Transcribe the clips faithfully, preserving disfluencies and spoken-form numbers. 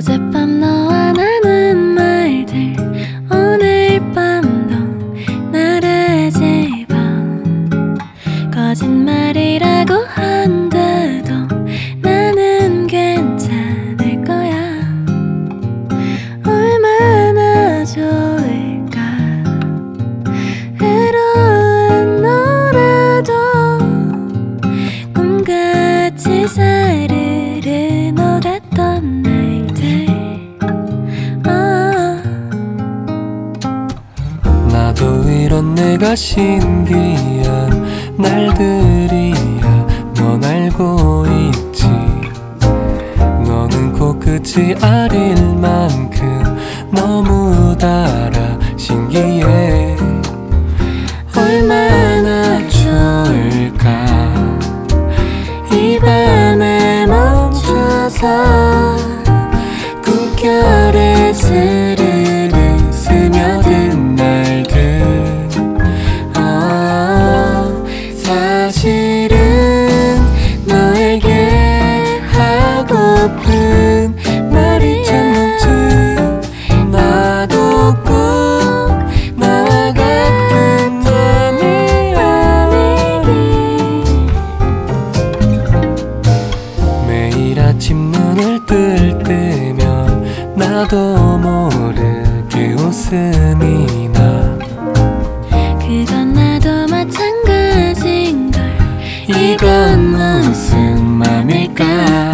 어젯밤 너와 나눈 말들 오늘 밤도 나를 집어 거짓말이라고 한데도 나는 괜찮을 거야. 얼마나 좋을까. 외로운 노래도 꿈같이 사르르 녹았던 날들. 아. 나도 이런 내가 신기한 날들이야. 넌 알고 있지. 너는 코끝이 아릴 만큼 너무 달아 신기해. 얼마나 좋을까. 이 밤에 멈춰서 꿈결에 스르르 스며든 날들. 어, 사실은 너에게 하고픈 말이 참 많지. 나도 꼭 나와 같은 밤이 아니니. 매일 아침 눈을 뜰 때면 나도 모르게 웃음이 나. 그건 나도 마찬가지인걸. 이건 무슨 맘일까.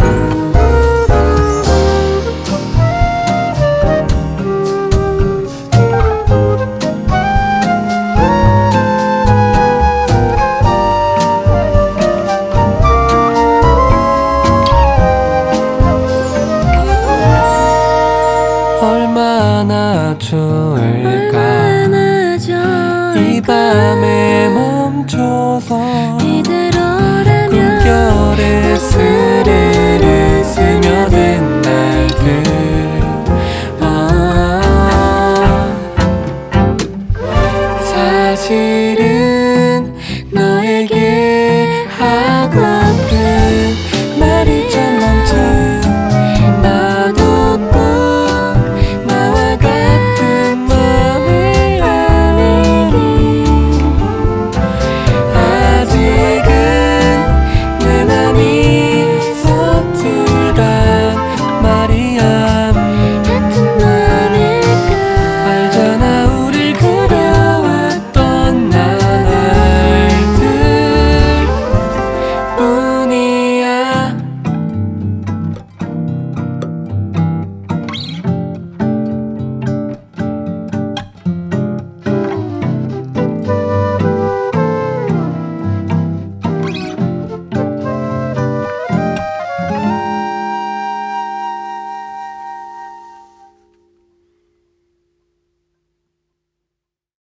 얼마나 좋을까. 얼마나 좋을까. 이 밤에 멈춰서 이대로라면 꿈결에 스르르 스며든